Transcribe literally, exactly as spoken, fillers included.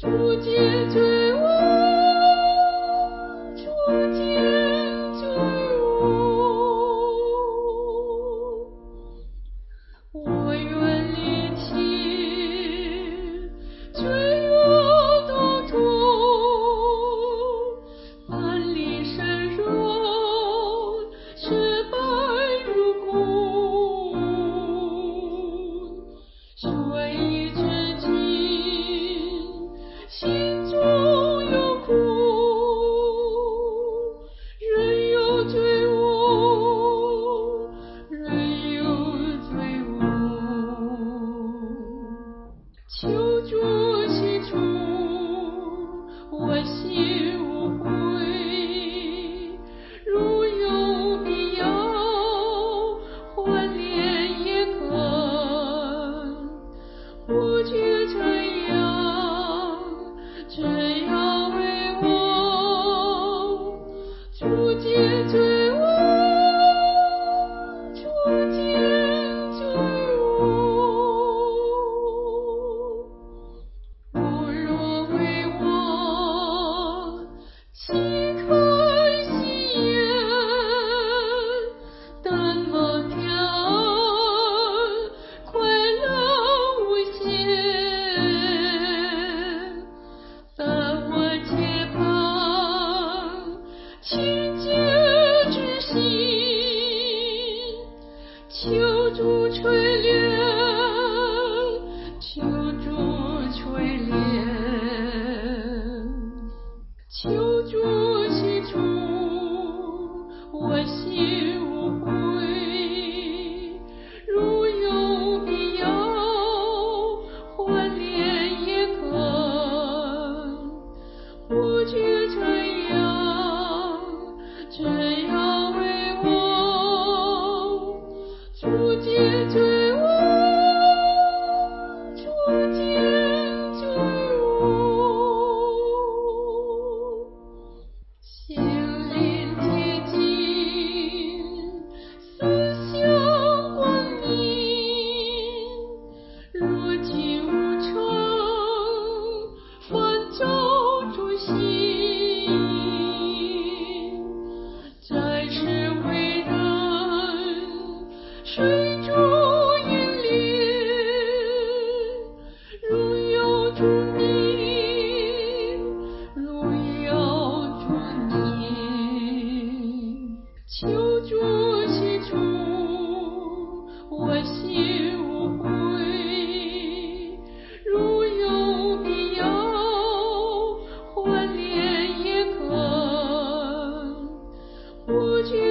初见罪恶，初见罪恶，我愿离弃罪恶的痛，盘离深柔，雪白如骨，睡意至今，心中有苦，人有罪恶，人有罪恶，求主洗除我心无悔，如有必要，还怜也肯，不觉这样，只要为我初见罪恶，初见罪恶，不若为我启开心眼，但梦天安，快乐无限，但我切盼清洁之心，求主垂怜，求主垂怜，求主洗除我心无悔，如有必要，还怜也肯，不觉这样，只要为我初见罪恶，初见罪恶，心灵洁净，思想光明，如今无常，反照主心，在世为人，水中引领，如有主名，如有主名，求主洗除我心无悔，如有必要，还怜也肯，不觉